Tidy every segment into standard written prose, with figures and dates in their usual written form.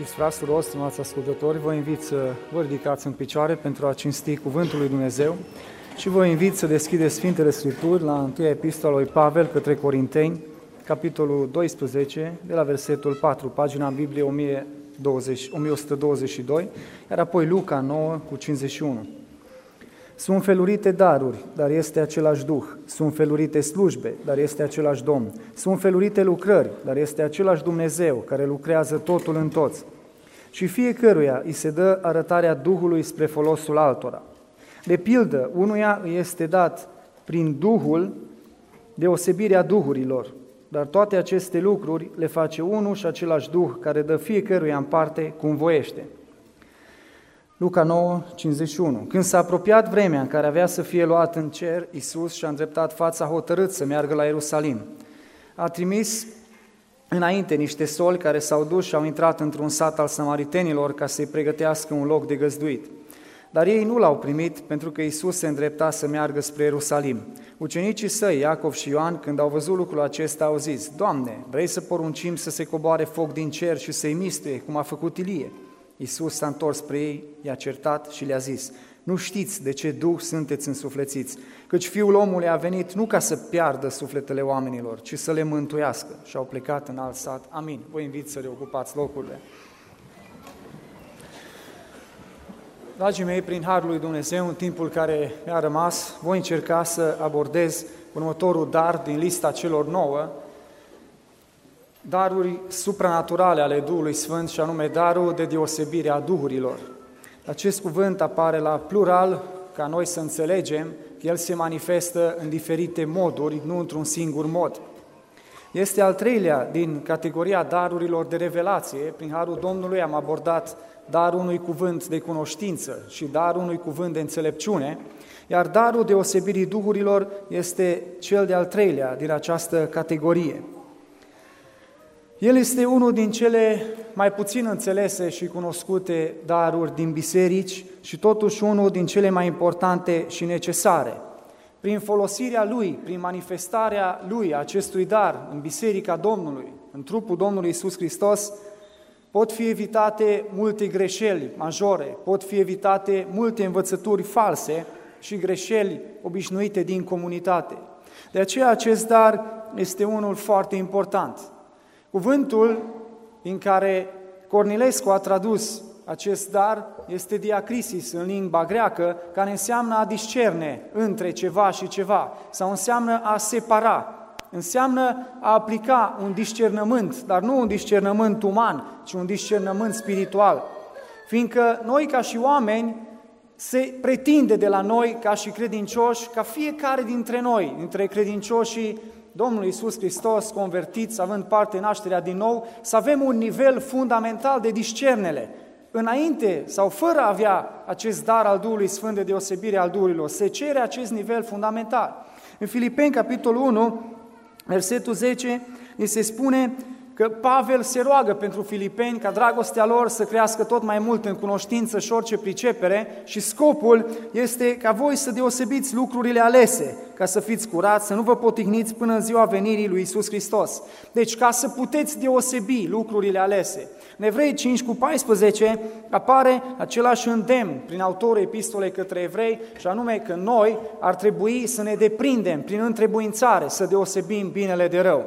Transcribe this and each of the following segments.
Iisus Hristos, stimați ascultători, vă invit să vă ridicați în picioare pentru a cinsti Cuvântul lui Dumnezeu și vă invit să deschideți Sfintele Scripturi la 1 Epistola lui Pavel către Corinteni, capitolul 12, de la versetul 4, pagina în Biblie 1122, iar apoi Luca 9 cu 51. Sunt felurite daruri, dar este același Duh. Sunt felurite slujbe, dar este același Domn. Sunt felurite lucrări, dar este același Dumnezeu care lucrează totul în toți. Și fiecăruia îi se dă arătarea Duhului spre folosul altora. De pildă, unuia îi este dat prin Duhul deosebirea duhurilor, dar toate aceste lucruri le face unul și același Duh care dă fiecăruia în parte cum voiește. Luca 9, 51. Când s-a apropiat vremea în care avea să fie luat în cer, Iisus și-a îndreptat fața hotărât să meargă la Ierusalim. A trimis înainte niște soli care s-au dus și au intrat într-un sat al samaritenilor ca să-i pregătească un loc de găzduit. Dar ei nu l-au primit pentru că Iisus se îndrepta să meargă spre Ierusalim. Ucenicii săi, Iacov și Ioan, când au văzut lucrul acesta, au zis: Doamne, vrei să poruncim să se coboare foc din cer și să-i mistuie, cum a făcut Ilie? Iisus s-a întors spre ei, i-a certat și le-a zis: Nu știți de ce duh sunteți însuflețiți, căci Fiul omului a venit nu ca să piardă sufletele oamenilor, ci să le mântuiască. Și au plecat în alt sat. Amin. Vă invit să reocupați locurile. Dragii mei, prin Harul lui Dumnezeu, în timpul care mi-a rămas, voi încerca să abordez următorul dar din lista celor 9, daruri supranaturale ale Duhului Sfânt, și anume darul de deosebire a duhurilor. Acest cuvânt apare la plural, ca noi să înțelegem că el se manifestă în diferite moduri, nu într-un singur mod. Este al treilea din categoria darurilor de revelație. Prin Harul Domnului am abordat darul unui cuvânt de cunoștință și darul unui cuvânt de înțelepciune, iar darul deosebirii duhurilor este cel de-al treilea din această categorie. El este unul din cele mai puțin înțelese și cunoscute daruri din biserici și totuși unul din cele mai importante și necesare. Prin folosirea lui, prin manifestarea lui, acestui dar în Biserica Domnului, în trupul Domnului Iisus Hristos, pot fi evitate multe greșeli majore, pot fi evitate multe învățături false și greșeli obișnuite din comunitate. De aceea acest dar este unul foarte important. Cuvântul în care Cornilescu a tradus acest dar este diacrisis în limba greacă, care înseamnă a discerne între ceva și ceva, sau înseamnă a separa, înseamnă a aplica un discernământ, dar nu un discernământ uman, ci un discernământ spiritual. Fiindcă noi ca și oameni se pretinde de la noi ca și credincioși, ca fiecare dintre noi, dintre credincioșii Domnului Iisus Hristos, convertiți, având parte în nașterea din nou, să avem un nivel fundamental de discernere. Înainte sau fără a avea acest dar al Duhului Sfânt de deosebire al duhurilor, se cere acest nivel fundamental. În Filipeni, capitolul 1, versetul 10, ni se spune că Pavel se roagă pentru filipeni ca dragostea lor să crească tot mai mult în cunoștință și orice pricepere și scopul este ca voi să deosebiți lucrurile alese, ca să fiți curați, să nu vă potigniți până în ziua venirii lui Iisus Hristos. Deci ca să puteți deosebi lucrurile alese. În Evrei 5 cu 14 apare același îndemn prin autorul epistolei către evrei, și anume că noi ar trebui să ne deprindem prin întrebuințare, să deosebim binele de rău.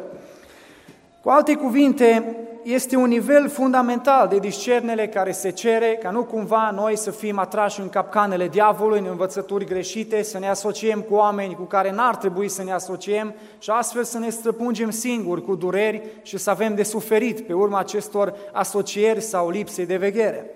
Cu alte cuvinte, este un nivel fundamental de discernere care se cere ca nu cumva noi să fim atrași în capcanele diavolului, în învățături greșite, să ne asociem cu oameni cu care n-ar trebui să ne asociem și astfel să ne străpungem singuri cu dureri și să avem de suferit pe urma acestor asocieri sau lipse de veghere.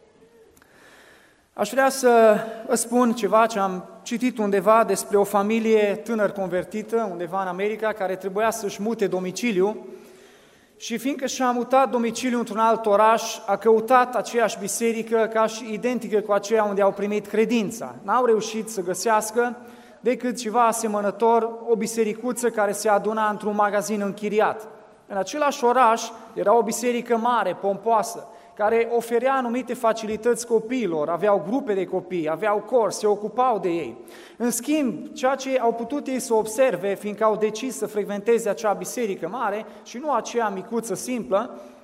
Aș vrea să vă spun ceva ce am citit undeva despre o familie tânăr convertită, undeva în America, care trebuia să-și mute domiciliu. Și fiindcă și-a mutat domiciliul într-un alt oraș, a căutat aceeași biserică ca și identică cu aceea unde au primit credința. N-au reușit să găsească decât ceva asemănător, o bisericuță care se aduna într-un magazin închiriat. În același oraș era o biserică mare, pompoasă, care oferea anumite facilități copiilor, aveau grupe de copii, aveau cor, se ocupau de ei. În schimb, ceea ce au putut ei să observe, fiindcă au decis să frecventeze acea biserică mare și nu aceea micuță simplă,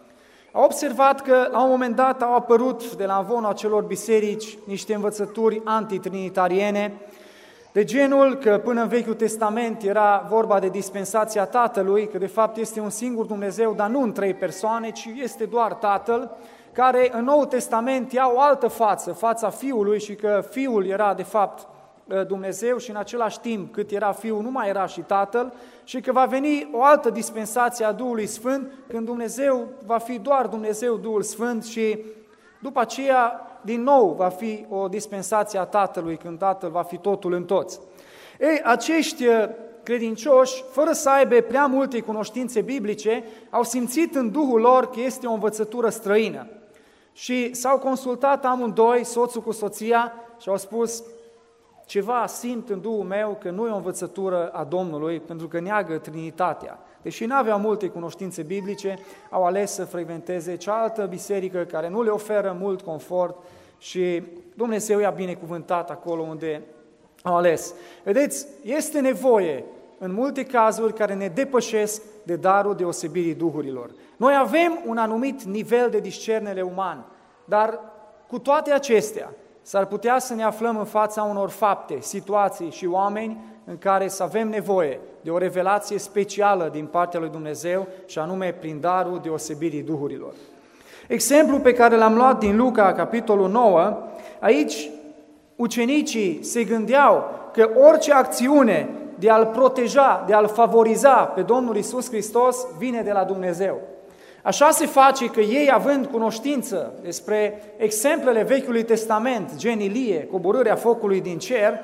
a observat că la un moment dat au apărut de la amvonul acelor biserici niște învățături antitrinitariene, de genul că până în Vechiul Testament era vorba de dispensația Tatălui, că de fapt este un singur Dumnezeu, dar nu în 3 persoane, ci este doar Tatăl, care în Noul Testament ia o altă față, fața Fiului, și că Fiul era de fapt Dumnezeu și în același timp cât era Fiul nu mai era și Tatăl, și că va veni o altă dispensație a Duhului Sfânt când Dumnezeu va fi doar Dumnezeu Duhul Sfânt și după aceea din nou va fi o dispensație a Tatălui când Tatăl va fi totul în toți. Ei, acești credincioși, fără să aibă prea multe cunoștințe biblice, au simțit în Duhul lor că este o învățătură străină și s-au consultat amândoi, soțul cu soția, și au spus: ceva simt în Duhul meu că nu e o învățătură a Domnului, pentru că neagă Trinitatea. Deși nu aveau multe cunoștințe biblice, au ales să frecventeze cealaltă biserică care nu le oferă mult confort și Dumnezeu i-a binecuvântat acolo unde au ales. Vedeți, este nevoie în multe cazuri care ne depășesc de darul deosebirii duhurilor. Noi avem un anumit nivel de discernere uman, dar cu toate acestea, s-ar putea să ne aflăm în fața unor fapte, situații și oameni în care să avem nevoie de o revelație specială din partea lui Dumnezeu și anume prin darul deosebirii duhurilor. Exemplul pe care l-am luat din Luca, capitolul 9, aici ucenicii se gândeau că orice acțiune de a-L proteja, de a-L favoriza pe Domnul Iisus Hristos vine de la Dumnezeu. Așa se face că ei, având cunoștință despre exemplele Vechiului Testament, gen Ilie, coborârea focului din cer,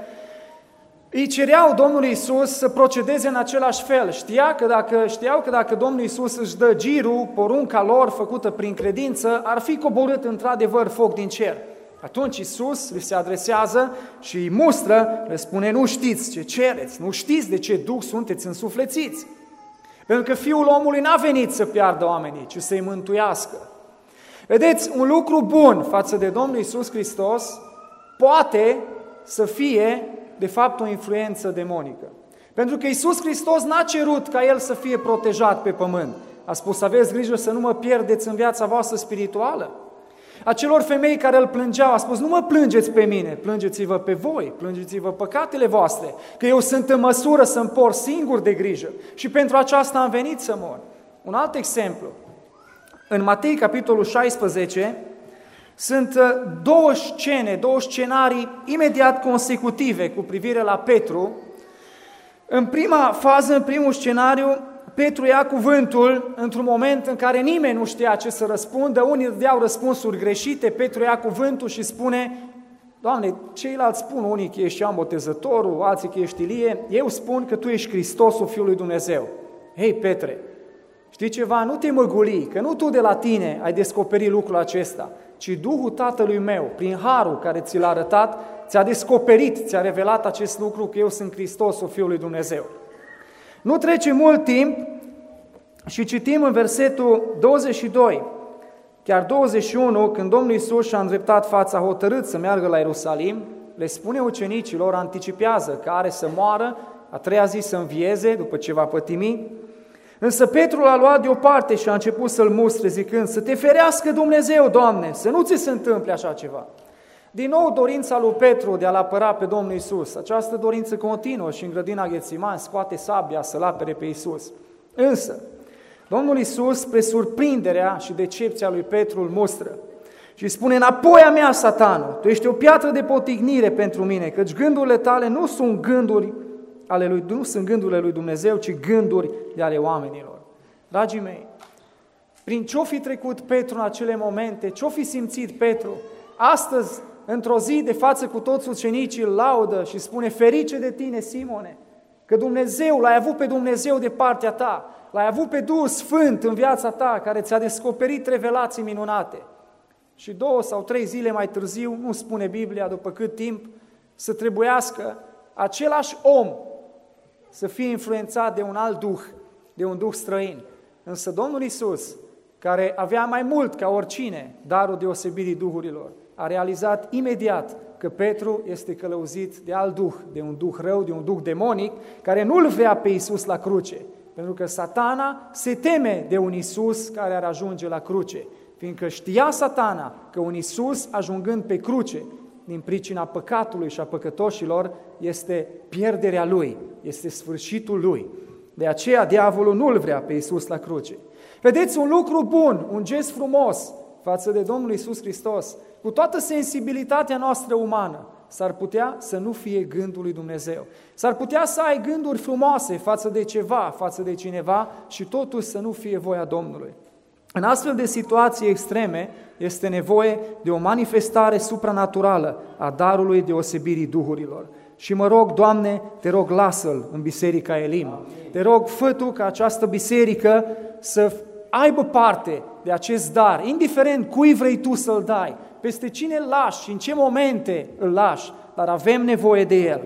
îi cereau Domnului Iisus să procedeze în același fel. Știau că dacă Domnul Iisus își dă girul, porunca lor făcută prin credință, ar fi coborât într-adevăr foc din cer. Atunci Iisus li se adresează și îi mustră, le spune: nu știți ce cereți, nu știți de ce duh sunteți însuflețiți. Pentru că Fiul omului n-a venit să piardă oamenii, ci să-i mântuiască. Vedeți, un lucru bun față de Domnul Iisus Hristos poate să fie, de fapt, o influență demonică. Pentru că Iisus Hristos n-a cerut ca El să fie protejat pe pământ. A spus: aveți grijă să nu mă pierdeți în viața voastră spirituală. Acelor femei care îl plângeau, a spus: nu mă plângeți pe mine, plângeți-vă pe voi, plângeți-vă păcatele voastre, că eu sunt în măsură să-mi port singur de grijă și pentru aceasta am venit să mor. Un alt exemplu, în Matei, capitolul 16, sunt două scenarii imediat consecutive cu privire la Petru. În prima fază, în primul scenariu, Petru ia cuvântul într-un moment în care nimeni nu știa ce să răspundă, unii dădeau răspunsuri greșite, Petru ia cuvântul și spune: Doamne, ceilalți spun unii că ești Ioan Botezătorul, alții că ești Ilie, eu spun că Tu ești Hristosul Fiul lui Dumnezeu. Hei, Petre, știi ceva? Nu te măguli, că nu tu de la tine ai descoperit lucrul acesta, ci Duhul Tatălui meu, prin harul care ți l-a arătat, ți-a descoperit, ți-a revelat acest lucru, că eu sunt Hristosul Fiul lui Dumnezeu. Nu trece mult timp și citim în versetul 22, chiar 21, când Domnul Iisus și-a îndreptat fața hotărât să meargă la Ierusalim, le spune ucenicilor, anticipează că are să moară, a treia zi să învieze după ce va pătimi. Însă Petru l-a luat deoparte și a început să-l mustre zicând: să te ferească Dumnezeu, Doamne, să nu ți se întâmple așa ceva. Din nou dorința lui Petru de a-L apăra pe Domnul Iisus, această dorință continuă și în grădina Ghețiman scoate sabia să-L apere pe Iisus. Însă, Domnul Iisus, spre surprinderea și decepția lui Petru, îl mustră și spune: înapoi a mea, Satanul, tu ești o piatră de potignire pentru mine, căci gândurile tale nu sunt gândurile lui Dumnezeu, ci gânduri de ale oamenilor. Dragii mei, prin ce-o fi trecut Petru în acele momente, ce-o fi simțit Petru, astăzi, într-o zi de față cu toți ucenicii, îl laudă și spune: ferice de tine, Simone, că Dumnezeu, l-ai avut pe Dumnezeu de partea ta, l-ai avut pe Duhul Sfânt în viața ta, care ți-a descoperit revelații minunate. Și 2 sau 3 zile mai târziu, nu spune Biblia după cât timp, să trebuiască același om să fie influențat de un alt duh, de un duh străin. Însă Domnul Iisus, care avea mai mult ca oricine darul deosebirii duhurilor, a realizat imediat că Petru este călăuzit de alt duh, de un duh rău, de un duh demonic, care nu-L vrea pe Iisus la cruce, Pentru că Satana se teme de un Iisus care ar ajunge la cruce, fiindcă știa Satana că un Iisus ajungând pe cruce, din pricina păcatului și a păcătoșilor, este pierderea lui, este sfârșitul lui. De aceea diavolul nu-l vrea pe Iisus la cruce. Vedeți, un lucru bun, un gest frumos față de Domnul Iisus Hristos, cu toată sensibilitatea noastră umană, s-ar putea să nu fie gândul lui Dumnezeu. S-ar putea să ai gânduri frumoase față de ceva, față de cineva și totuși să nu fie voia Domnului. În astfel de situații extreme este nevoie de o manifestare supranaturală a darului deosebirii duhurilor. Și mă rog, Doamne, te rog, lasă-l în Biserica Elim. Te rog, fă Tu ca această biserică să aibă parte de acest dar, indiferent cui vrei Tu să-l dai, peste cine îl lași și în ce momente îl lași, dar avem nevoie de el.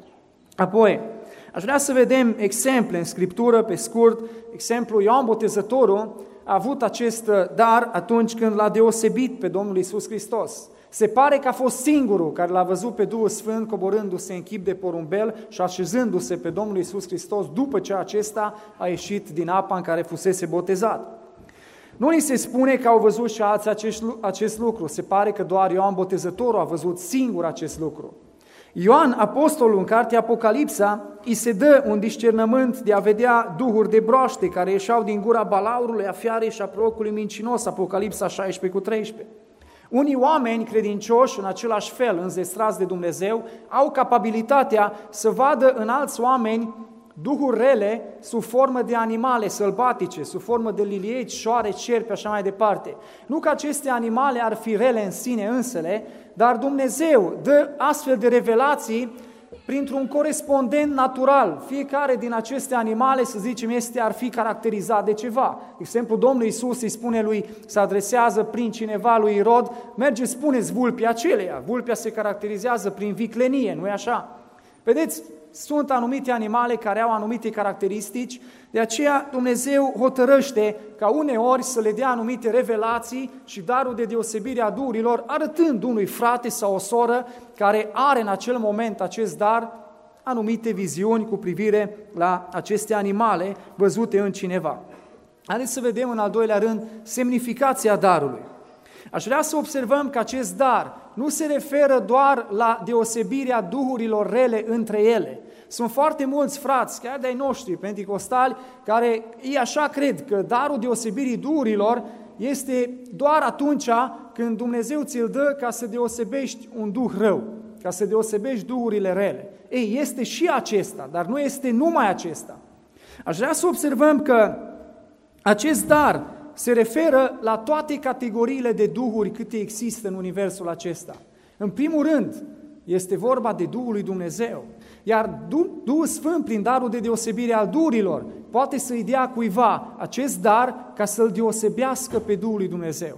Apoi, aș vrea să vedem exemple în Scriptură, pe scurt. Exemplu, Ioan Botezătorul a avut acest dar atunci când l-a deosebit pe Domnul Iisus Hristos. Se pare că a fost singurul care l-a văzut pe Duhul Sfânt coborându-se în chip de porumbel și așezându-se pe Domnul Iisus Hristos după ce acesta a ieșit din apa în care fusese botezat. Nu ni se spune că au văzut și alții acest lucru. Se pare că doar Ioan Botezătorul a văzut singur acest lucru. Ioan, apostolul, în cartea Apocalipsa, îi se dă un discernământ de a vedea duhuri de broaște care ieșeau din gura balaurului, a fiarei și a prorocului mincinos, Apocalipsa 16:13. Unii oameni credincioși, în același fel, înzestrați de Dumnezeu, au capabilitatea să vadă în alți oameni duhuri rele sub formă de animale sălbatice, sub formă de lilieci, șoare, cerpi, așa mai departe. Nu că aceste animale ar fi rele în sine însele, dar Dumnezeu dă astfel de revelații printr-un corespondent natural. Fiecare din aceste animale, să zicem, ar fi caracterizat de ceva. De exemplu, Domnul Iisus îi spune lui, se adresează prin cineva lui Irod, merge, spuneți vulpii aceleia. Vulpea se caracterizează prin viclenie, nu-i așa? Vedeți, sunt anumite animale care au anumite caracteristici, de aceea Dumnezeu hotărăște ca uneori să le dea anumite revelații și darul de deosebire a duhurilor, arătând unui frate sau o soră care are în acel moment acest dar, anumite viziuni cu privire la aceste animale văzute în cineva. Haideți să vedem în al doilea rând semnificația darului. Aș vrea să observăm că acest dar nu se referă doar la deosebirea duhurilor rele între ele. Sunt foarte mulți frați, chiar de-ai noștri penticostali, care ei așa cred că darul deosebirii duhurilor este doar atunci când Dumnezeu ți-l dă ca să deosebești un duh rău, ca să deosebești duhurile rele. Ei, este și acesta, dar nu este numai acesta. Aș vrea să observăm că acest dar se referă la toate categoriile de duhuri câte există în universul acesta. În primul rând, este vorba de Duhul lui Dumnezeu, iar Duhul Sfânt, prin darul de deosebire al duhurilor, poate să-i dea cuiva acest dar ca să-l deosebească pe Duhul lui Dumnezeu.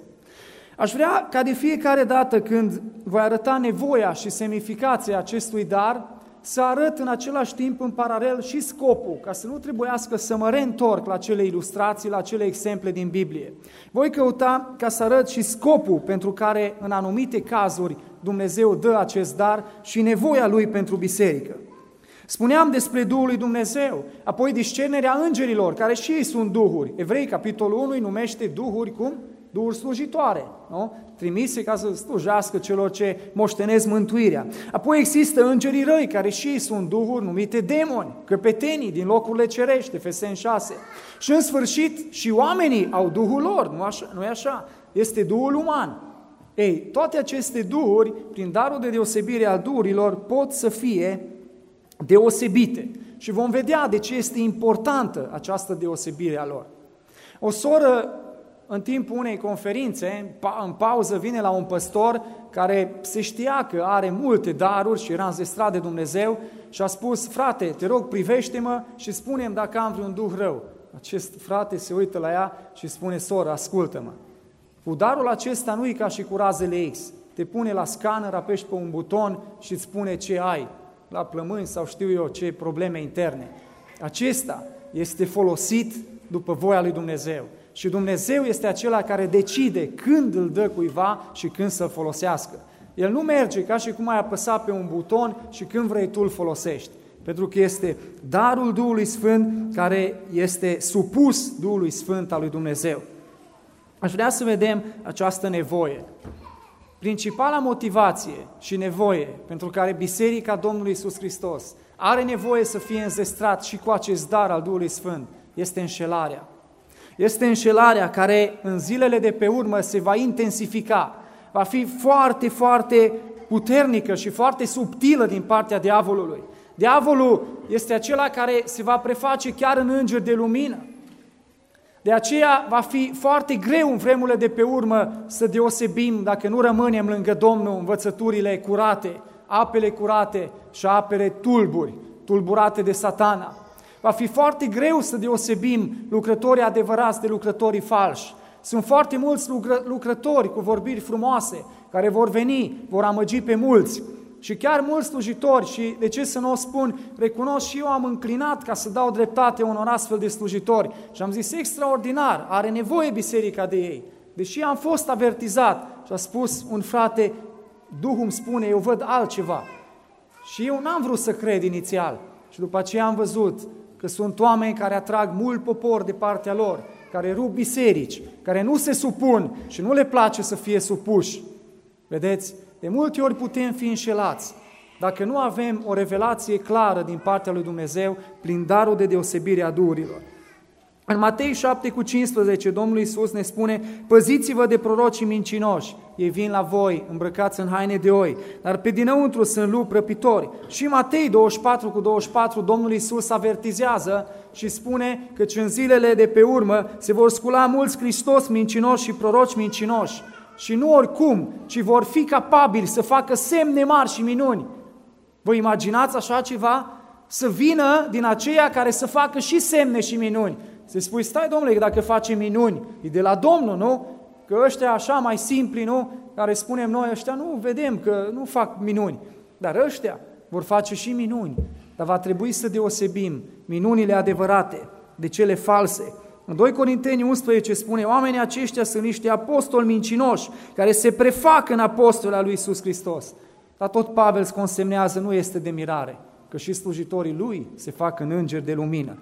Aș vrea ca de fiecare dată când voi arăta nevoia și semnificația acestui dar, să arăt în același timp în paralel și scopul, ca să nu trebuiască să mă reîntorc la cele ilustrații, la cele exemple din Biblie. Voi căuta ca să arăt și scopul pentru care în anumite cazuri Dumnezeu dă acest dar și nevoia lui pentru biserică. Spuneam despre Duhul lui Dumnezeu, apoi discernerea îngerilor, care și ei sunt duhuri. Evrei, capitolul 1, îi numește duhuri cum? Duhuri slujitoare, nu? Trimise ca să slujească celor ce moștenesc mântuirea. Apoi există îngerii răi, care și ei sunt duhuri numite demoni, căpetenii din locurile cerești, Efeseni 6. Și în sfârșit și oamenii au duhul lor, nu-i așa? Este duhul uman. Ei, toate aceste duhuri, prin darul de deosebire al duhurilor, pot să fie deosebite. Și vom vedea de ce este importantă această deosebire a lor. O soră, în timpul unei conferințe, în pauză, vine la un păstor care se știa că are multe daruri și era înzestrat de Dumnezeu și a spus: frate, te rog, privește-mă și spune-mi dacă am vreun duh rău. Acest frate se uită la ea și spune: soră, ascultă-mă. Cu darul acesta nu e ca și cu razele X. Te pune la scanner, apeși pe un buton și îți spune ce ai, la plămâni sau știu eu ce probleme interne. Acesta este folosit după voia lui Dumnezeu. Și Dumnezeu este acela care decide când îl dă cuiva și când să-l folosească. El nu merge ca și cum ai apăsa pe un buton și când vrei tu îl folosești. pentru că este darul Duhului Sfânt care este supus Duhului Sfânt al lui Dumnezeu. Aș vrea să vedem această nevoie. Principala motivație și nevoie pentru care Biserica Domnului Iisus Hristos are nevoie să fie înzestrat și cu acest dar al Duhului Sfânt este înșelarea. Este înșelarea care în zilele de pe urmă se va intensifica, va fi foarte, foarte puternică și foarte subtilă din partea diavolului. Diavolul este acela care se va preface chiar în înger de lumină. De aceea va fi foarte greu în vremurile de pe urmă să deosebim, dacă nu rămânem lângă Domnul, învățăturile curate, apele curate și apele tulburate de Satana. Va fi foarte greu să deosebim lucrătorii adevărați de lucrătorii falși. Sunt foarte mulți lucrători cu vorbiri frumoase care vor veni, vor amăgi pe mulți. Și chiar mulți slujitori, și de ce să nu o spun, recunosc și eu am înclinat ca să dau dreptate unor astfel de slujitori. Și am zis, extraordinar, are nevoie biserica de ei. Deși am fost avertizat și a spus un frate, Duhul îmi spune, eu văd altceva. Și eu n-am vrut să cred inițial. Și după aceea am văzut că sunt oameni care atrag mult popor de partea lor, care rup biserici, care nu se supun și nu le place să fie supuși. Vedeți? De multe ori putem fi înșelați dacă nu avem o revelație clară din partea lui Dumnezeu prin darul de deosebire a duhurilor. În Matei 7,15, Domnul Iisus ne spune, păziți-vă de prorocii mincinoși, ei vin la voi îmbrăcați în haine de oi, dar pe dinăuntru sunt lupi răpitori. Și Matei 24,24, Domnul Iisus avertizează și spune că în zilele de pe urmă se vor scula mulți Hristos mincinoși și proroci mincinoși. Și nu oricum, ci vor fi capabili să facă semne mari și minuni. Vă imaginați așa ceva? Să vină din aceia care să facă și semne și minuni. Se spui, stai domnule, că dacă face minuni, e de la Domnul, nu? Că ăștia așa mai simpli, nu? Care spunem noi, ăștia nu vedem că nu fac minuni. Dar ăștia vor face și minuni. Dar va trebui să deosebim minunile adevărate de cele false. În 2 Corinteni 11 spune, oamenii aceștia sunt niște apostoli mincinoși, care se prefac în apostoli al lui Iisus Hristos. Dar tot Pavel îți consemnează, nu este de mirare, că și slujitorii lui se fac în îngeri de lumină.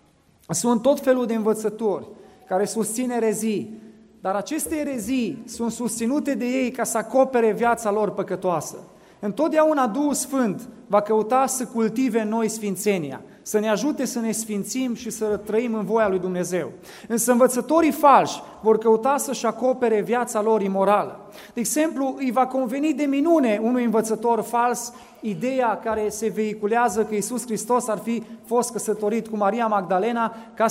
Sunt tot felul de învățători care susțin erezii, dar aceste erezii sunt susținute de ei ca să acopere viața lor păcătoasă. Întotdeauna Duhul Sfânt va căuta să cultive în noi sfințenia, să ne ajute să ne sfințim și să trăim în voia lui Dumnezeu. Însă învățătorii falși vor căuta să-și acopere viața lor imorală. De exemplu, îi va conveni de minune unui învățător fals ideea care se vehiculează că Iisus Hristos ar fi fost căsătorit cu Maria Magdalena ca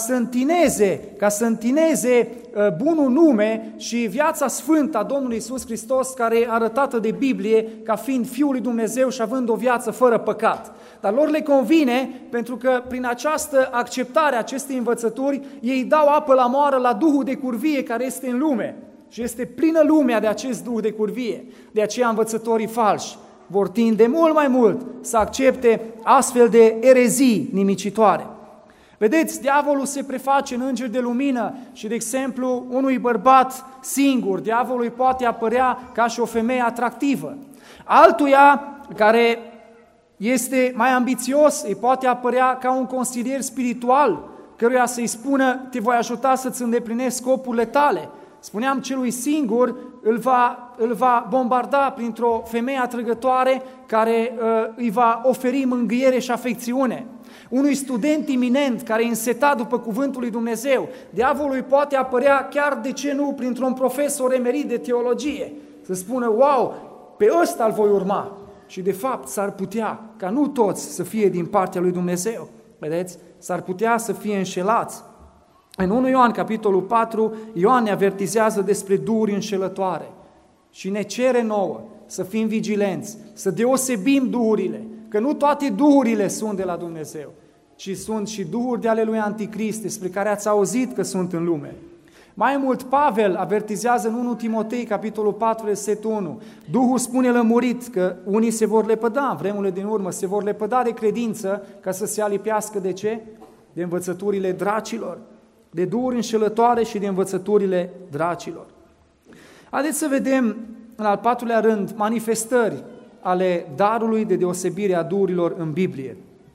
să întineze bunul nume și viața sfântă a Domnului Iisus Hristos, care e arătată de Biblie ca fiind Fiul lui Dumnezeu și având o viață fără păcat. Dar lor le convine pentru că prin această acceptare a acestei învățături ei dau apă la moară la duhul de curvie care este în lume și este plină lumea de acest duh de curvie. De aceea învățătorii falși vor tinde mult mai mult să accepte astfel de erezii nimicitoare. Vedeți, diavolul se preface în înger de lumină și, de exemplu, unui bărbat singur, diavolul îi poate apărea ca și o femeie atractivă. Altuia, care este mai ambițios, îi poate apărea ca un consilier spiritual, căruia să-i spună, te voi ajuta să-ți îndeplinești scopurile tale. Spuneam, celui singur îl va bombarda printr-o femeie atrăgătoare care îi va oferi mângâiere și afecțiune. Unui student iminent care e însetat după cuvântul lui Dumnezeu, diavolul îi poate apărea chiar, de ce nu, printr-un profesor emerit de teologie. Să spună, wow, pe ăsta îl voi urma. Și de fapt s-ar putea ca nu toți să fie din partea lui Dumnezeu. Vedeți? S-ar putea să fie înșelați. În 1 Ioan, capitolul 4, Ioan ne avertizează despre duhuri înșelătoare și ne cere nouă să fim vigilenți, să deosebim duhurile, că nu toate duhurile sunt de la Dumnezeu, ci sunt și duhuri de ale lui Anticrist, despre care ați auzit că sunt în lume. Mai mult, Pavel avertizează în 1 Timotei, capitolul 4, versetul 1. Duhul spune lămurit că unii se vor lepăda, în vremurile din urmă, se vor lepăda de credință ca să se alipească de ce? De învățăturile dracilor, de duhuri înșelătoare și de învățăturile dracilor. Haideți să vedem, în al patrulea rând, manifestări ale darului de deosebire a duhurilor în Biblie.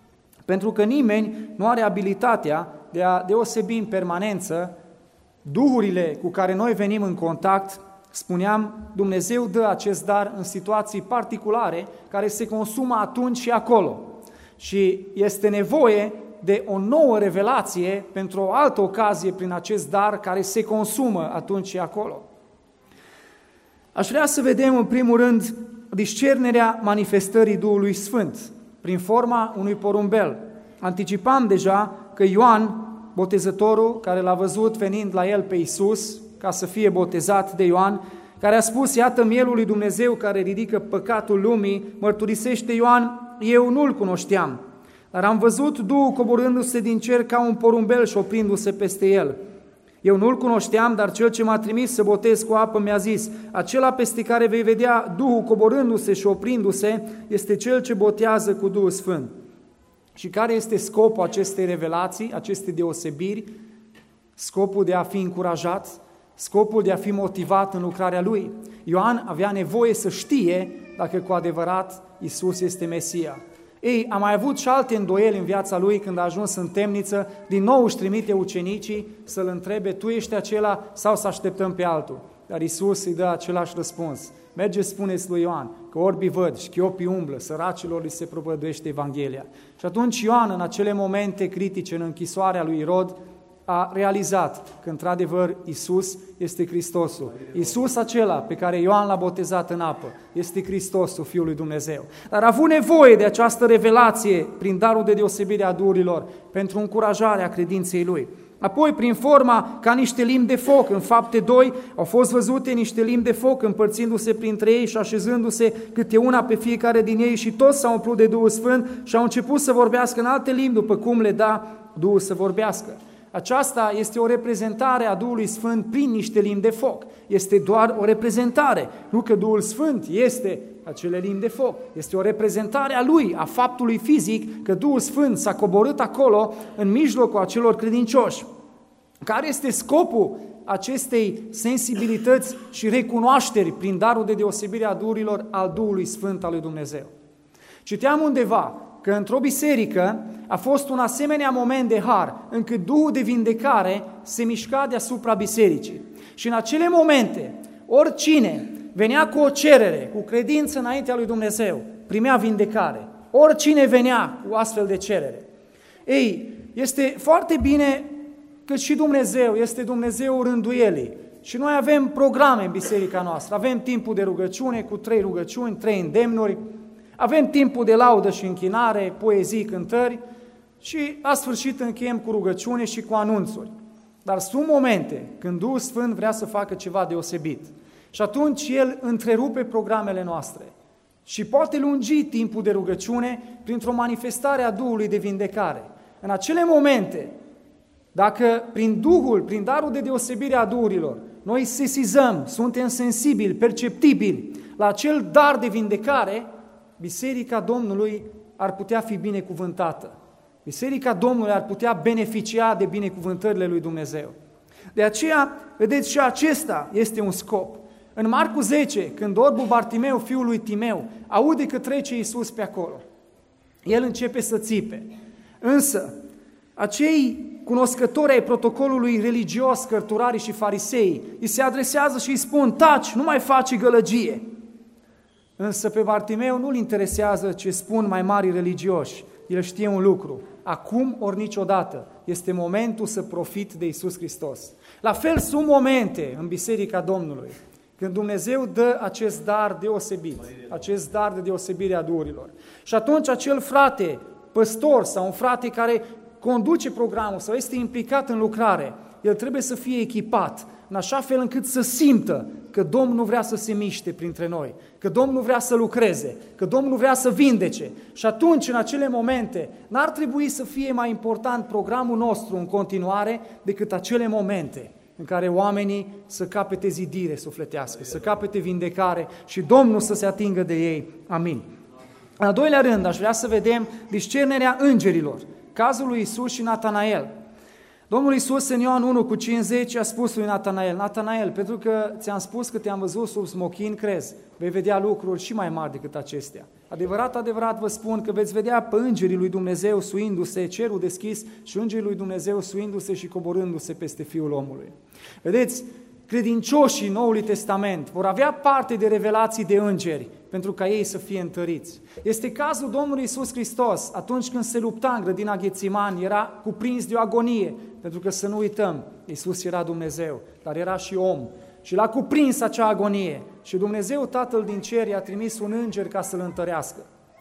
Pentru că nimeni nu are abilitatea de a deosebi în permanență duhurile cu care noi venim în contact. Spuneam, Dumnezeu dă acest dar în situații particulare care se consumă atunci și acolo. Și este nevoie de o nouă revelație pentru o altă ocazie prin acest dar care se consumă atunci și acolo. Aș vrea să vedem în primul rând discernerea manifestării Duhului Sfânt prin forma unui porumbel. Anticipam deja că Ioan, botezătorul, care l-a văzut venind la el pe Iisus ca să fie botezat de Ioan, care a spus, iată mielul lui Dumnezeu care ridică păcatul lumii, mărturisește Ioan, eu nu-l cunoșteam, dar am văzut Duhul coborându-se din cer ca un porumbel și oprindu-se peste el. Eu nu-l cunoșteam, dar cel ce m-a trimis să botez cu apă mi-a zis, acela peste care vei vedea Duhul coborându-se și oprindu-se este cel ce botează cu Duhul Sfânt. Și care este scopul acestei revelații, acestei deosebiri? Scopul de a fi încurajat, scopul de a fi motivat în lucrarea lui. Ioan avea nevoie să știe dacă cu adevărat Iisus este Mesia. Ei, a mai avut și alte îndoieli în viața lui când a ajuns în temniță, din nou își trimite ucenicii să-l întrebe, tu ești acela sau să așteptăm pe altul? Dar Iisus îi dă același răspuns. Mergeți, spuneți lui Ioan, că orbii văd și chiopii umblă, săracilor li se propovăduiește Evanghelia. Și atunci Ioan, în acele momente critice, în închisoarea lui Irod, a realizat că, într-adevăr, Iisus este Hristosul. Iisus acela pe care Ioan l-a botezat în apă este Hristosul, Fiul lui Dumnezeu. Dar a avut nevoie de această revelație prin darul de deosebire a duhurilor pentru încurajarea credinței lui. Apoi, prin forma ca niște limbi de foc, în Fapte 2, au fost văzute niște limbi de foc împărțindu-se printre ei și așezându-se câte una pe fiecare din ei și toți s-au umplut de Duhul Sfânt și au început să vorbească în alte limbi după cum le da Duhul să vorbească. Aceasta este o reprezentare a Duhului Sfânt prin niște limbi de foc. Este doar o reprezentare, nu că Duhul Sfânt este acele limbi de foc. Este o reprezentare a Lui, a faptului fizic că Duhul Sfânt s-a coborât acolo în mijlocul acelor credincioși. Care este scopul acestei sensibilități și recunoașteri prin darul de deosebire a duhurilor al Duhului Sfânt al lui Dumnezeu? Citeam undeva că într-o biserică a fost un asemenea moment de har, încât Duhul de vindecare se mișca deasupra bisericii. Și în acele momente, oricine venea cu o cerere, cu credință înaintea lui Dumnezeu, primea vindecare. Oricine venea cu astfel de cerere. Ei, este foarte bine că și Dumnezeu este Dumnezeul rânduielii. Și noi avem programe în biserica noastră. Avem timpul de rugăciune cu 3 rugăciuni, 3 îndemnuri. Avem timpul de laudă și închinare, poezii, cântări și la sfârșit încheiem cu rugăciune și cu anunțuri. Dar sunt momente când Duhul Sfânt vrea să facă ceva deosebit și atunci El întrerupe programele noastre și poate lungi timpul de rugăciune printr-o manifestare a Duhului de vindecare. În acele momente, dacă prin Duhul, prin darul de deosebire a duhurilor, noi sesizăm, suntem sensibili, perceptibili la acel dar de vindecare, Biserica Domnului ar putea fi binecuvântată. Biserica Domnului ar putea beneficia de binecuvântările lui Dumnezeu. De aceea, vedeți, și acesta este un scop. În Marcu 10, când orbul Bartimeu, fiul lui Timeu, aude că trece Iisus pe acolo, el începe să țipe. Însă, acei cunoscători ai protocolului religios, cărturarii și farisei, îi se adresează și îi spun, taci, nu mai faci gălăgie. Însă pe Bartimeu nu-l interesează ce spun mai mari religioși. El știe un lucru. Acum ori niciodată este momentul să profit de Iisus Hristos. La fel sunt momente în Biserica Domnului când Dumnezeu dă acest dar deosebit, acest dar de deosebire a duhurilor. Și atunci acel frate, păstor sau un frate care conduce programul sau este implicat în lucrare, el trebuie să fie echipat în așa fel încât să simtă că Domnul vrea să se miște printre noi, că Domnul vrea să lucreze, că Domnul vrea să vindece. Și atunci, în acele momente, n-ar trebui să fie mai important programul nostru în continuare decât acele momente în care oamenii să capete zidire sufletească, să capete vindecare și Domnul să se atingă de ei. Amin. În al doilea rând, aș vrea să vedem discernerea îngerilor, cazul lui Iisus și Natanael. Domnul Iisus în Ioan 1:50 a spus lui Natanael, Natanael, pentru că ți-am spus că te-am văzut sub smochin, crezi, vei vedea lucruri și mai mari decât acestea. Adevărat, adevărat vă spun că veți vedea pe îngerii lui Dumnezeu suindu-se, cerul deschis și îngerii lui Dumnezeu suindu-se și coborându-se peste Fiul omului. Vedeți, credincioșii Noului Testament vor avea parte de revelații de îngeri pentru ca ei să fie întăriți. Este cazul Domnului Iisus Hristos, atunci când se lupta în grădina Ghețimani, era cuprins de o agonie, pentru că să nu uităm, Iisus era Dumnezeu, dar era și om. Și l-a cuprins acea agonie și Dumnezeu Tatăl din cer i-a trimis un înger ca să-l întărească.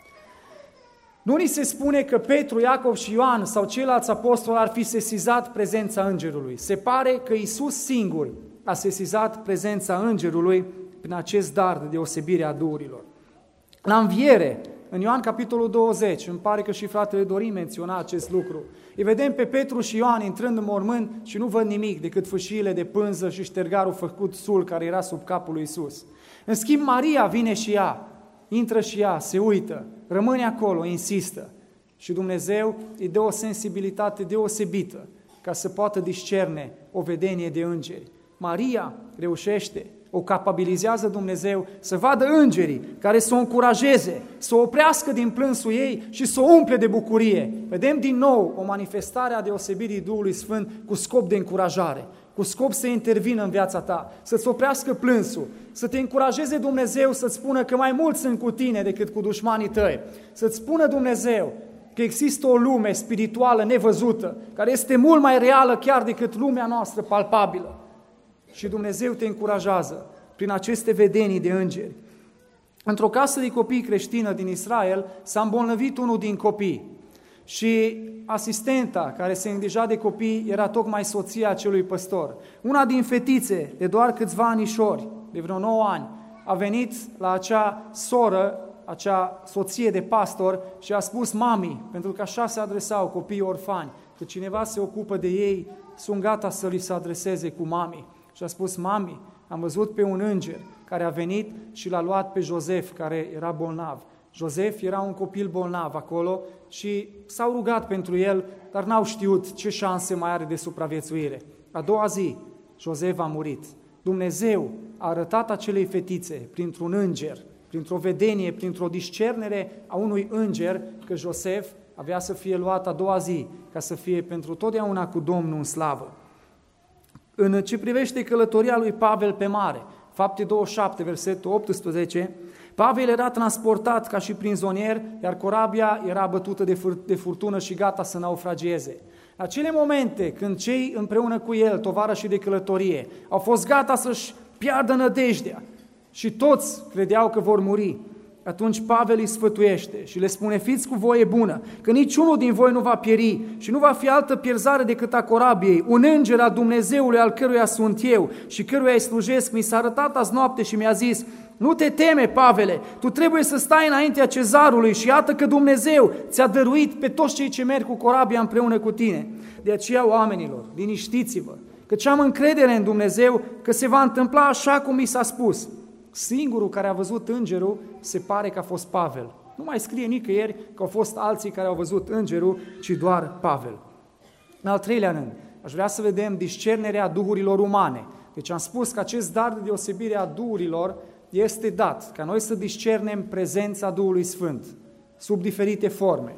Nu ni se spune că Petru, Iacov și Ioan sau ceilalți apostoli ar fi sesizat prezența îngerului. Se pare că Iisus singur a sesizat prezența îngerului prin acest dar de deosebire a duhurilor. La înviere, în Ioan capitolul 20, îmi pare că și fratele Dorin menționa acest lucru, îi vedem pe Petru și Ioan intrând în mormânt și nu văd nimic decât fâșiile de pânză și ștergarul făcut sul care era sub capul lui Iisus. În schimb, Maria vine și ea, intră și ea, se uită, rămâne acolo, insistă și Dumnezeu îi dă o sensibilitate deosebită ca să poată discerne o vedenie de îngeri. Maria reușește, o capabilizează Dumnezeu să vadă îngerii care să o încurajeze, să o oprească din plânsul ei și să o umple de bucurie. Vedem din nou o manifestare a deosebirii Duhului Sfânt cu scop de încurajare, cu scop să intervină în viața ta, să-ți oprească plânsul, să te încurajeze Dumnezeu să-ți spună că mai mulți sunt cu tine decât cu dușmanii tăi, să-ți spună Dumnezeu că există o lume spirituală nevăzută, care este mult mai reală chiar decât lumea noastră palpabilă. Și Dumnezeu te încurajează prin aceste vedenii de îngeri. Într-o casă de copii creștină din Israel s-a îmbolnăvit unul din copii și asistenta care se îngrija de copii era tocmai soția acelui păstor. Una din fetițe de doar câțiva anișori, de vreo 9 ani, a venit la acea soră, acea soție de pastor și a spus mami, pentru că așa se adresau copiii orfani, că cineva se ocupă de ei, sunt gata să li se adreseze cu mami. Și a spus, mami, am văzut pe un înger care a venit și l-a luat pe Josef, care era bolnav. Josef era un copil bolnav acolo și s-au rugat pentru el, dar n-au știut ce șanse mai are de supraviețuire. A doua zi, Josef a murit. Dumnezeu a arătat acelei fetițe printr-un înger, printr-o vedenie, printr-o discernere a unui înger, că Josef avea să fie luat a doua zi, ca să fie pentru totdeauna cu Domnul în slavă. În ce privește călătoria lui Pavel pe mare, Fapte 27, versetul 18, Pavel era transportat ca și prizonier, iar corabia era bătută de furtună și gata să naufragieze. La acele momente când cei împreună cu el, tovarășii de călătorie, au fost gata să-și piardă nădejdea și toți credeau că vor muri, atunci Pavel îi sfătuiește și le spune, fiți cu voie bună, că niciunul din voi nu va pieri și nu va fi altă pierzare decât a corabiei. Un înger al Dumnezeului al căruia sunt eu și căruia îi slujesc, mi s-a arătat azi noapte și mi-a zis, nu te teme, Pavele, tu trebuie să stai înaintea cezarului și iată că Dumnezeu ți-a dăruit pe toți cei ce merg cu corabia împreună cu tine. De aceea, oamenilor, liniștiți-vă, căci am încredere în Dumnezeu că se va întâmpla așa cum mi s-a spus. Singurul care a văzut îngerul se pare că a fost Pavel. Nu mai scrie nicăieri că au fost alții care au văzut îngerul, ci doar Pavel. În al treilea rând, aș vrea să vedem discernerea duhurilor umane. Deci am spus că acest dar de deosebire a duhurilor este dat, ca noi să discernem prezența Duhului Sfânt, sub diferite forme,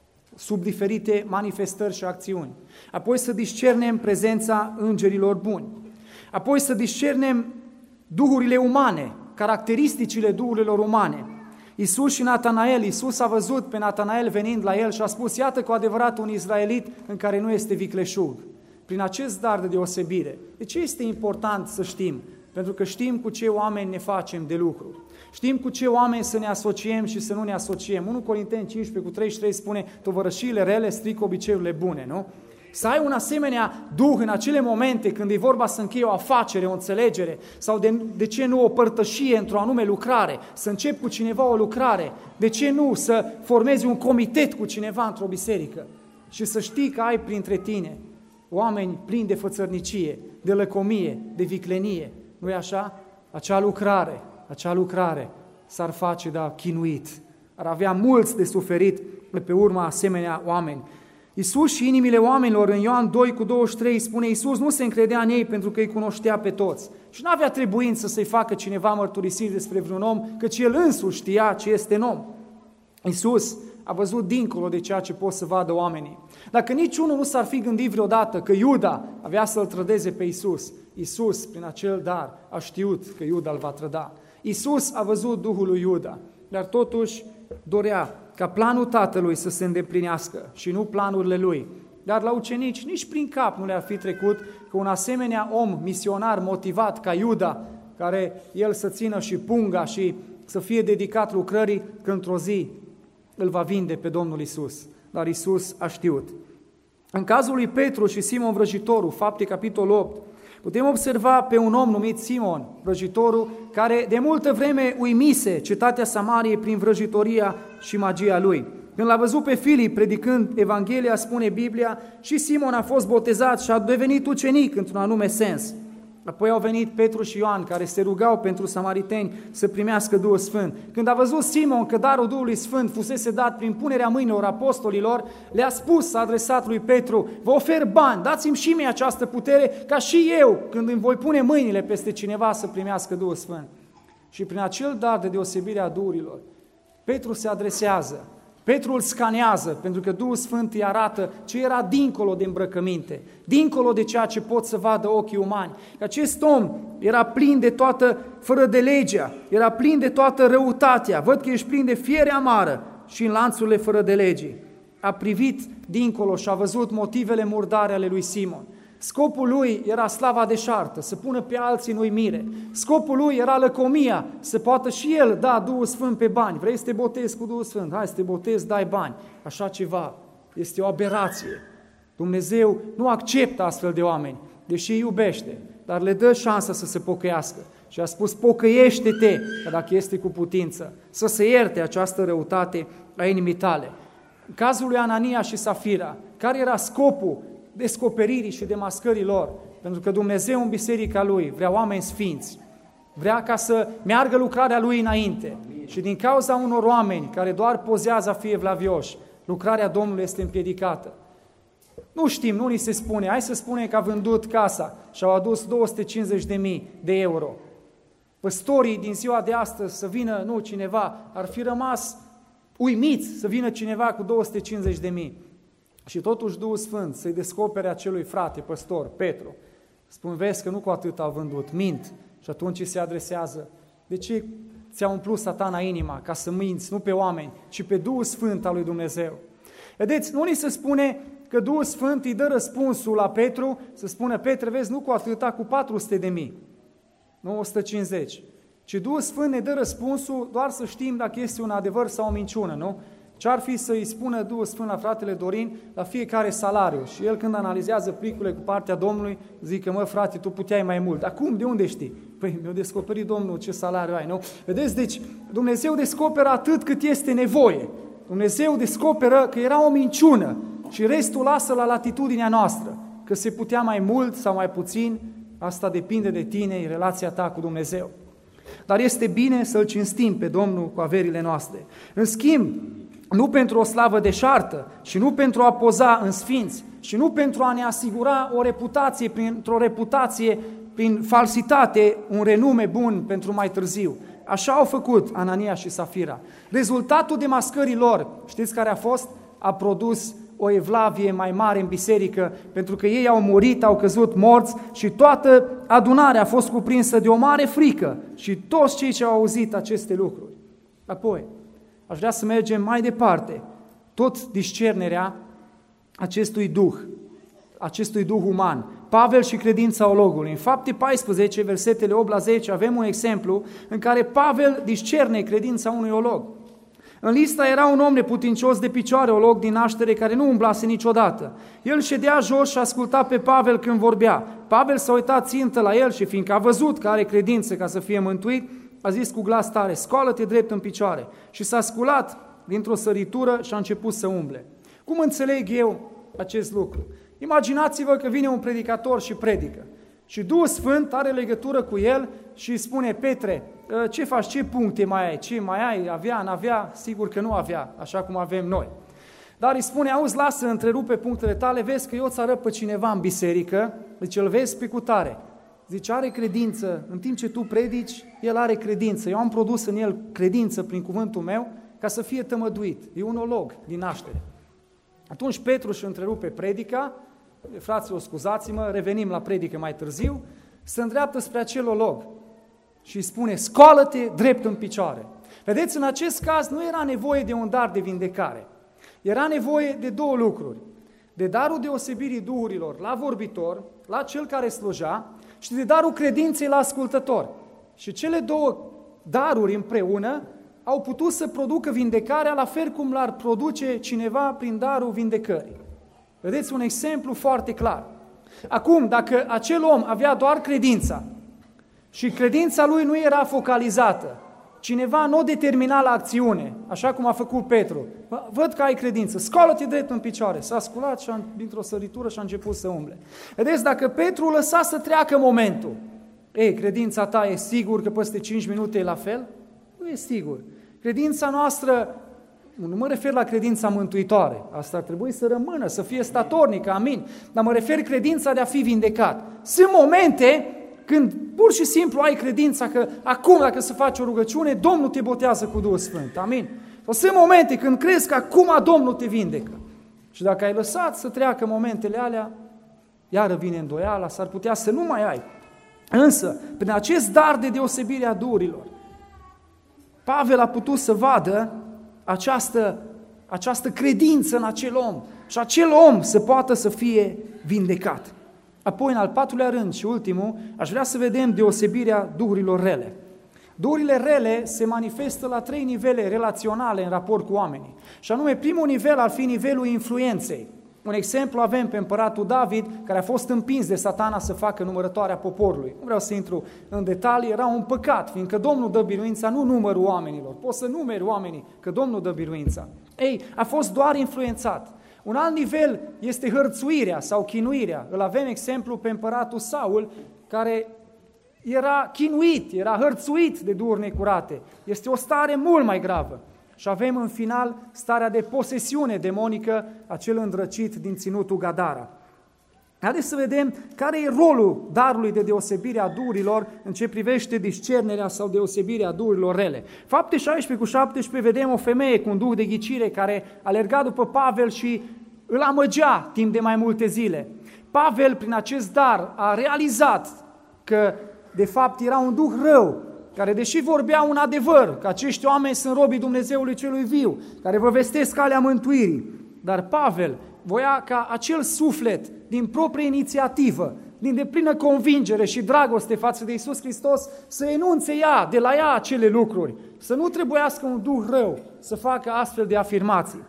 sub diferite manifestări și acțiuni. Apoi să discernem prezența îngerilor buni. Apoi să discernem duhurile umane, caracteristicile duhurilor umane. Iisus și Natanael, Iisus a văzut pe Natanael venind la el și a spus, iată cu adevărat un izraelit în care nu este vicleșug. Prin acest dar de deosebire. De ce este important să știm? Pentru că știm cu ce oameni ne facem de lucru. Știm cu ce oameni să ne asociem și să nu ne asociem. 1 Corinteni 15 cu 33 spune, tovărășiile rele strică obiceiurile bune, nu? Să ai un asemenea duh în acele momente când e vorba să încheie o afacere, o înțelegere sau de ce nu o părtășie într-o anume lucrare, să începi cu cineva o lucrare, de ce nu să formezi un comitet cu cineva într-o biserică și să știi că ai printre tine oameni plini de fățărnicie, de lăcomie, de viclenie, nu-i așa? Acea lucrare s-ar face de chinuit, ar avea mulți de suferit pe urma asemenea oameni. Iisus și inimile oamenilor, în Ioan 2 cu 23, spune Iisus nu se încredea în ei pentru că îi cunoștea pe toți. Și nu avea trebuință să-i facă cineva mărturisiri despre vreun om, căci el însuși știa ce este în om. Iisus a văzut dincolo de ceea ce pot să vadă oamenii. Dacă niciunul nu s-ar fi gândit vreodată că Iuda avea să-L trădeze pe Iisus, Iisus, prin acel dar, a știut că Iuda îl va trăda. Iisus a văzut Duhul lui Iuda, dar totuși dorea ca planul Tatălui să se îndeplinească și nu planurile lui. Dar la ucenici nici prin cap nu le-ar fi trecut că un asemenea om misionar motivat ca Iuda, care el să țină și punga și să fie dedicat lucrării, că într-o zi îl va vinde pe Domnul Iisus. Dar Iisus a știut. În cazul lui Petru și Simon Vrăjitorul, Fapte capitolul 8, putem observa pe un om numit Simon Vrăjitorul, care de multă vreme uimise cetatea Samariei prin vrăjitoria și magia lui. Când l-a văzut pe Filip predicând Evanghelia, spune Biblia, și Simon a fost botezat și a devenit ucenic într-un anume sens. Apoi au venit Petru și Ioan, care se rugau pentru samariteni să primească Duhul Sfânt. Când a văzut Simon că darul Duhului Sfânt fusese dat prin punerea mâinilor apostolilor, le-a spus, s-a adresat lui Petru, vă ofer bani, dați-mi și mie această putere, ca și eu, când îmi voi pune mâinile peste cineva, să primească Duhul Sfânt. Și prin acel dar de deosebire a duhurilor, Petru se adresează, Petru îl scanează, pentru că Duhul Sfânt îi arată ce era dincolo de îmbrăcăminte, dincolo de ceea ce pot să vadă ochii umani. Acest om era plin de toată fără de legea, era plin de toată răutatea. Văd că ești plin de fiere amară și în lanțurile fără de legii. A privit dincolo și a văzut motivele murdare ale lui Simon. Scopul lui era slava deșartă, să pună pe alții în uimire. Scopul lui era lăcomia, să poată și el da Duhul Sfânt pe bani. Vrei să te botezi cu Duhul Sfânt? Hai să te botezi, dai bani. Așa ceva este o aberație. Dumnezeu nu acceptă astfel de oameni, deși îi iubește, dar le dă șansa să se pocăiască. Și a spus, pocăiește-te, că dacă este cu putință, să se ierte această răutate a inimii tale. În cazul lui Anania și Safira, care era scopul descoperirii și demascării lor? Pentru că Dumnezeu în biserica Lui vrea oameni sfinți, vrea ca să meargă lucrarea Lui înainte. Și din cauza unor oameni care doar pozează a fi evlavioși, lucrarea Domnului este împiedicată. Nu știm, nu ni se spune, hai să spunem că a vândut casa și au adus 250.000 de euro. Păstorii din ziua de astăzi să vină, cineva, ar fi rămas uimiți să vină cineva cu 250.000. Și totuși Duhul Sfânt să-i descopere acelui frate, păstor, Petru. Spun, vezi că nu cu atât a vândut, mint. Și atunci se adresează, de ce ți-a umplut Satana inima ca să minți, nu pe oameni, ci pe Duhul Sfânt al lui Dumnezeu? Vedeți, nu ni se spune că Duhul Sfânt îi dă răspunsul la Petru, să spună, Petre, vezi, nu cu atâta, cu 400.000, nu 150. Ci Duhul Sfânt ne dă răspunsul doar să știm dacă este un adevăr sau o minciună, nu? Ce-ar fi să-i spună Duhul Sfânt la fratele Dorin la fiecare salariu? Și el când analizează plicurile cu partea Domnului, zice, mă frate, tu puteai mai mult. Dar cum? De unde știi? Păi mi-a descoperit Domnul ce salariu ai, nu? Vedeți, deci Dumnezeu descoperă atât cât este nevoie. Dumnezeu descoperă că era o minciună și restul lasă la latitudinea noastră. Că se putea mai mult sau mai puțin, asta depinde de tine, e relația ta cu Dumnezeu. Dar este bine să-L cinstim pe Domnul cu averile noastre. În schimb, nu pentru o slavă deșartă și nu pentru a poza în sfinți și nu pentru a ne asigura o reputație, printr-o reputație, prin falsitate, un renume bun pentru mai târziu. Așa au făcut Anania și Safira. Rezultatul demascării lor, știți care a fost? A produs o evlavie mai mare în biserică, pentru că ei au murit, au căzut morți și toată adunarea a fost cuprinsă de o mare frică și toți cei ce au auzit aceste lucruri. Apoi, aș vrea să mergem mai departe, tot discernerea acestui duh uman, Pavel și credința ologului. În Fapte 14, versetele 8 la 10, avem un exemplu în care Pavel discerne credința unui olog. În lista era un om neputincios de picioare, olog din naștere, care nu umblase niciodată. El ședea jos și asculta pe Pavel când vorbea. Pavel s-a uitat țintă la el și fiindcă a văzut că are credință ca să fie mântuit, a zis cu glas tare, scoală-te drept în picioare. Și s-a sculat dintr-o săritură și a început să umble. Cum înțeleg eu acest lucru? Imaginați-vă că vine un predicator și predică. Și Duhul Sfânt are legătură cu el și îi spune, Petre, ce faci, ce puncte mai ai, ce mai ai, avea, n-avea, sigur că nu avea, așa cum avem noi. Dar îi spune, auzi, lasă, întrerupe punctele tale, vezi că eu îți arăt pe cineva în biserică, deci îl vezi pe cutare. Zice, are credință, în timp ce tu predici, el are credință, eu am produs în el credință prin cuvântul meu ca să fie tămăduit. E un olog din naștere. Atunci Petru își întrerupe predica, fraților, scuzați-mă, revenim la predică mai târziu, se îndreaptă spre acel olog și îi spune, scoală-te drept în picioare. Vedeți, în acest caz nu era nevoie de un dar de vindecare. Era nevoie de două lucruri. De darul deosebirii duhurilor la vorbitor, la cel care slujea, și de darul credinței la ascultător. Și cele două daruri împreună au putut să producă vindecarea la fel cum l-ar produce cineva prin darul vindecării. Vedeți un exemplu foarte clar. Acum, dacă acel om avea doar credința și credința lui nu era focalizată, cineva nu o determina la acțiune, așa cum a făcut Petru. Văd că ai credință, scoală-te drept în picioare. S-a sculat și dintr-o săritură și a început să umble. Vedeți, dacă Petru lăsa să treacă momentul, credința ta e sigur că peste 5 minute e la fel? Nu e sigur. Credința noastră, nu mă refer la credința mântuitoare, asta ar trebui să rămână, să fie statornică, amin, dar mă refer credința de a fi vindecat. Sunt momente când pur și simplu ai credința că acum, dacă se face o rugăciune, Domnul te botează cu Duhul Sfânt, amin? Sau sunt momente când crezi că acum Domnul te vindecă. Și dacă ai lăsat să treacă momentele alea, iară vine îndoiala, s-ar putea să nu mai ai. Însă, prin acest dar de deosebire a duhurilor, Pavel a putut să vadă această credință în acel om și acel om să poată să fie vindecat. Apoi, în al patrulea rând și ultimul, aș vrea să vedem deosebirea duhurilor rele. Duhurile rele se manifestă la 3 nivele relaționale în raport cu oamenii. Și anume, primul nivel ar fi nivelul influenței. Un exemplu avem pe împăratul David, care a fost împins de Satana să facă numărătoarea poporului. Nu vreau să intru în detalii, era un păcat, fiindcă Domnul dă biruința, nu numărul oamenilor. Poți să numeri oamenii, că Domnul dă biruința. A fost doar influențat. Un alt nivel este hărțuirea sau chinuirea. Îl avem exemplu pe împăratul Saul, care era chinuit, era hărțuit de duhuri necurate. Este o stare mult mai gravă. Și avem în final starea de posesiune demonică, acel îndrăcit din ținutul Gadara. Haideți să vedem care e rolul darului de deosebire a duhurilor în ce privește discernerea sau deosebirea duhurilor rele. Fapte 16:17 vedem o femeie cu un duh de ghicire care alerga după Pavel și îl amăgea timp de mai multe zile. Pavel, prin acest dar, a realizat că de fapt era un duh rău, care deși vorbea un adevăr, că acești oameni sunt robii Dumnezeului celui viu, care vă vestesc calea mântuirii, dar Pavel voia ca acel suflet din proprie inițiativă, din deplină convingere și dragoste față de Iisus Hristos, să enunțe de la ea acele lucruri, să nu trebuiască un duh rău să facă astfel de afirmații.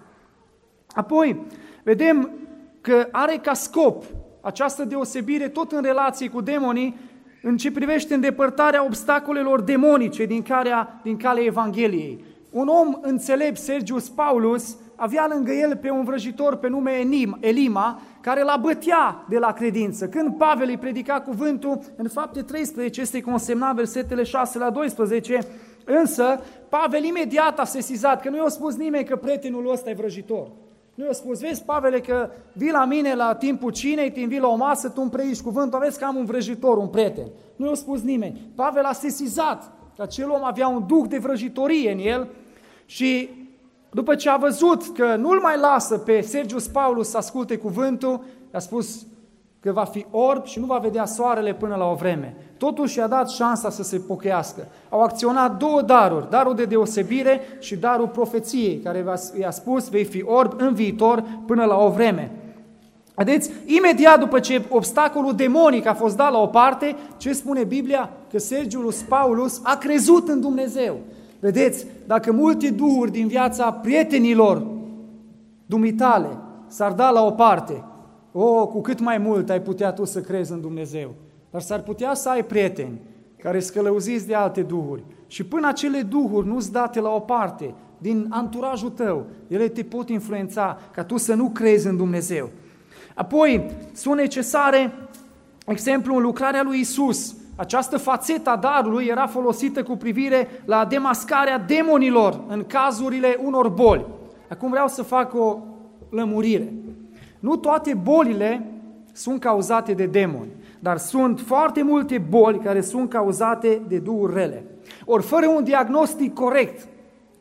Apoi, vedem că are ca scop această deosebire tot în relație cu demonii, în ce privește îndepărtarea obstacolelor demonice din calea Evangheliei. Un om înțelept, Sergius Paulus, avea lângă el pe un vrăjitor pe nume Elima, care l-a bătea de la credință. Când Pavel îi predica cuvântul, în Fapte 13 este consemnat versetele 6-12, însă Pavel imediat a sesizat că nu i-a spus nimeni că prietenul ăsta e vrăjitor. Nu i-a spus, vezi, Pavele, că vii la mine la timpul cinei, te invit la o masă, tu îmi predici cuvântul, vezi că am un vrăjitor, un prieten. Nu i-a spus nimeni. Pavel a sesizat că acel om avea un duh de vrăjitorie în el și după ce a văzut că nu-l mai lasă pe Sergius Paulus să asculte cuvântul, a spus că va fi orb și nu va vedea soarele până la o vreme. Totuși i-a dat șansa să se pocăiască. Au acționat 2 daruri, darul de deosebire și darul profeției, care i-a spus, vei fi orb în viitor până la o vreme. Vedeți, imediat după ce obstacolul demonic a fost dat la o parte, ce spune Biblia? Că Sergius Paulus a crezut în Dumnezeu. Vedeți, dacă multe duhuri din viața prietenilor dumitale s-ar da la o parte, cu cât mai mult ai putea tu să crezi în Dumnezeu. Dar s-ar putea să ai prieteni care scălăuziți de alte duhuri și până acele duhuri nu-ți date la o parte din anturajul tău, ele te pot influența ca tu să nu crezi în Dumnezeu. Apoi sunt necesare, exemplu, în lucrarea lui Iisus. Această fațetă a darului era folosită cu privire la demascarea demonilor în cazurile unor boli. Acum vreau să fac o lămurire. Nu toate bolile sunt cauzate de demoni, dar sunt foarte multe boli care sunt cauzate de duhuri rele. Ori fără un diagnostic corect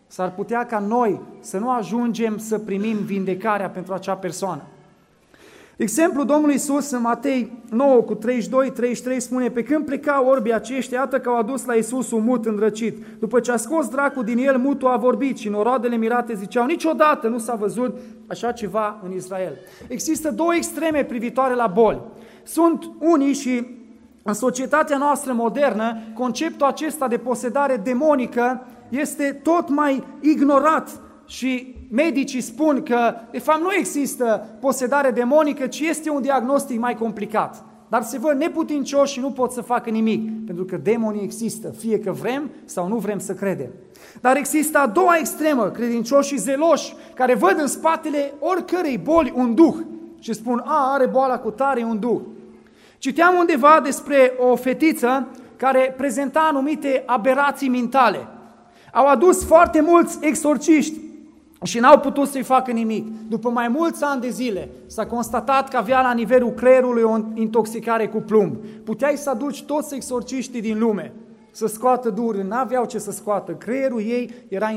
S-ar putea ca noi să nu ajungem să primim vindecarea pentru acea persoană. De exemplu, Domnul Iisus în Matei 9 cu 32-33 spune: pe când plecau orbii aceștia, iată că au adus la Iisus un mut îndrăcit. După ce a scos dracul din el, mutul a vorbit și noroadele mirate ziceau: niciodată nu s-a văzut așa ceva în Israel. Există două extreme privitoare la boli. Sunt unii și în societatea noastră modernă, conceptul acesta de posedare demonică este tot mai ignorat și medicii spun că, de fapt, nu există posedare demonică, ci este un diagnostic mai complicat. Dar se văd neputincioși și nu pot să facă nimic, pentru că demonii există, fie că vrem sau nu vrem să credem. Dar există a doua extremă, credincioși și zeloși, care văd în spatele oricărei boli un duh și spun: are boala cu tare, un duh. Citeam undeva despre o fetiță care prezenta anumite aberații mentale. Au adus foarte mulți exorciști și n-au putut să-i facă nimic. După mai mulți ani de zile s-a constatat că avea la nivelul creierului o intoxicare cu plumb. Puteai să aduci toți exorciștii din lume să scoată duhurile, n-aveau ce să scoată. Creierul ei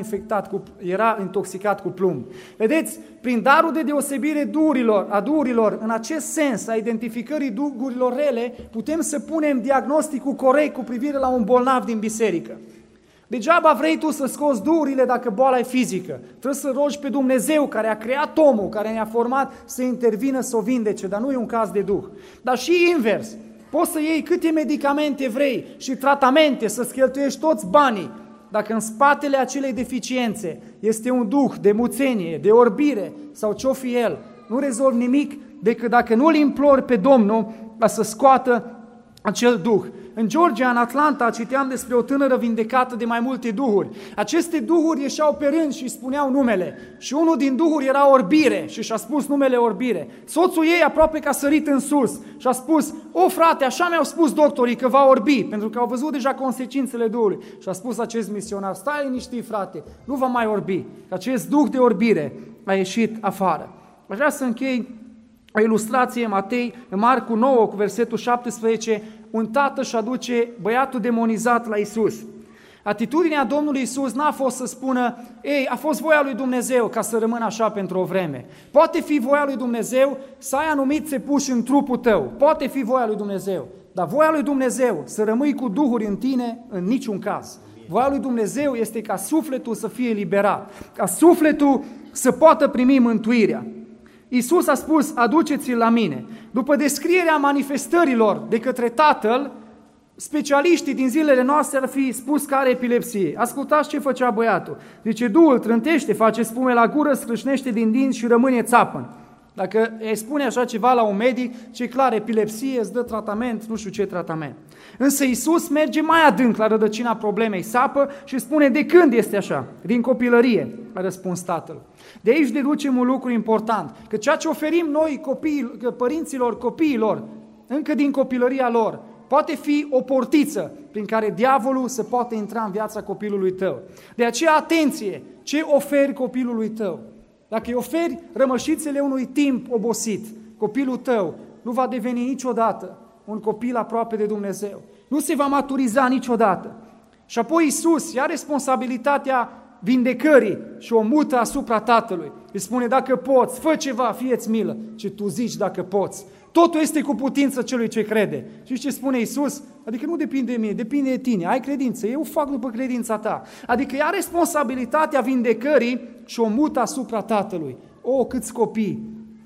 era intoxicat cu plumb. Vedeți, prin darul de deosebire a duhurilor, în acest sens, a identificării duhurilor rele, putem să punem diagnosticul corect cu privire la un bolnav din biserică. Degeaba vrei tu să scoți duhurile dacă boala e fizică. Trebuie să rogi pe Dumnezeu care a creat omul, care ne-a format, să intervină, să o vindece, dar nu e un caz de duh. Dar și invers, poți să iei câte medicamente vrei și tratamente, să-ți cheltuiești toți banii, dacă în spatele acelei deficiențe este un duh de muțenie, de orbire sau ce-o fi el, nu rezolvi nimic decât dacă nu-L implori pe Domnul să scoată acel duh. În Georgia, în Atlanta, citeam despre o tânără vindecată de mai multe duhuri. Aceste duhuri ieșeau pe rând și spuneau numele. Și unul din duhuri era orbire și și-a spus numele orbire. Soțul ei aproape că a sărit în sus și a spus: o frate, așa mi-au spus doctorii că va orbi, pentru că au văzut deja consecințele duhului. Și a spus acest misionar: stai liniștit, frate, nu va mai orbi, că acest duh de orbire a ieșit afară. Aș vrea să închei o ilustrație în Marcu 9 cu versetul 17, un tată își aduce băiatul demonizat la Iisus. Atitudinea Domnului Iisus n-a fost să spună: ei, a fost voia lui Dumnezeu ca să rămână așa pentru o vreme. Poate fi voia lui Dumnezeu să ai anumit țepuși în trupul tău, poate fi voia lui Dumnezeu, dar voia lui Dumnezeu să rămâi cu duhuri în tine în niciun caz. Voia lui Dumnezeu este ca sufletul să fie eliberat, ca sufletul să poată primi mântuirea. Iisus a spus: aduceți-l la mine. După descrierea manifestărilor de către Tatăl, specialiștii din zilele noastre ar fi spus că are epilepsie. Ascultați ce făcea băiatul. Zice: duhul trântește, face spume la gură, scrâșnește din dinți și rămâne țapăn. Dacă îi spune așa ceva la un medic, ce clar, epilepsie, îți dă tratament, nu știu ce tratament. Însă Iisus merge mai adânc la rădăcina problemei, sapă și spune: de când este așa? Din copilărie, a răspuns Tatăl. De aici deducem un lucru important, că ceea ce oferim noi părinților copiilor, încă din copilăria lor, poate fi o portiță prin care diavolul se poate intra în viața copilului tău. De aceea, atenție, ce oferi copilului tău? Dacă îi oferi rămășițele unui timp obosit, copilul tău nu va deveni niciodată un copil aproape de Dumnezeu. Nu se va maturiza niciodată. Și apoi Iisus ia responsabilitatea vindecării și o mută asupra Tatălui. Îi spune: dacă poți, fă ceva, fie-ți milă. Ce tu zici dacă poți. Totul este cu putință celui ce crede. Și ce spune Iisus? Adică nu depinde de mine, depinde de tine. Ai credință, eu fac după credința ta. Adică ia responsabilitatea vindecării și o mută asupra Tatălui. O, câți copii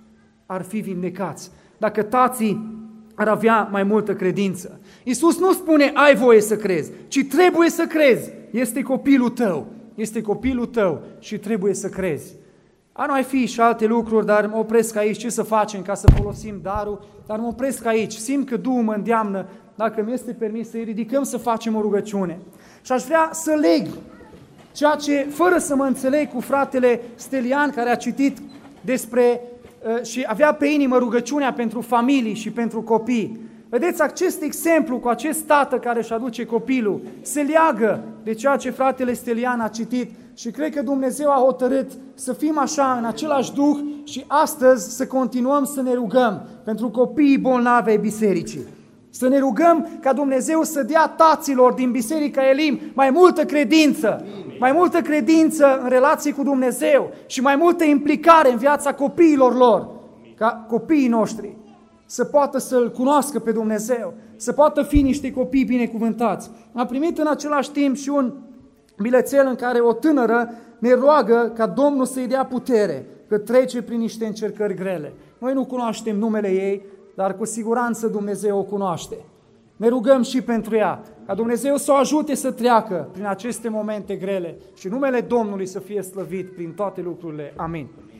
ar fi vindecați dacă tații ar avea mai multă credință. Iisus nu spune: ai voie să crezi, ci trebuie să crezi. Este copilul tău. Este copilul tău și trebuie să crezi. Ar mai fi și alte lucruri, dar mă opresc aici. Ce să facem ca să folosim darul? Dar mă opresc aici. Simt că Duhul mă îndeamnă, dacă mi este permis, să-i ridicăm să facem o rugăciune. Și aș vrea să leg ceea ce, fără să mă înțeleg cu fratele Stelian, care a citit despre și avea pe inimă rugăciunea pentru familii și pentru copii. Vedeți, acest exemplu cu acest tată care își aduce copilul se leagă de ceea ce fratele Stelian a citit și cred că Dumnezeu a hotărât să fim așa în același duh și astăzi să continuăm să ne rugăm pentru copiii bolnavi ai bisericii. Să ne rugăm ca Dumnezeu să dea taților din Biserica Elim mai multă credință, mai multă credință în relații cu Dumnezeu și mai multă implicare în viața copiilor lor, ca copiii noștri să poată să-L cunoască pe Dumnezeu, să poată fi niște copii binecuvântați. Am primit în același timp și un bilețel în care o tânără ne roagă ca Domnul să-i dea putere, că trece prin niște încercări grele. Noi nu cunoaștem numele ei, dar cu siguranță Dumnezeu o cunoaște. Ne rugăm și pentru ea, ca Dumnezeu să o ajute să treacă prin aceste momente grele și numele Domnului să fie slăvit prin toate lucrurile. Amin.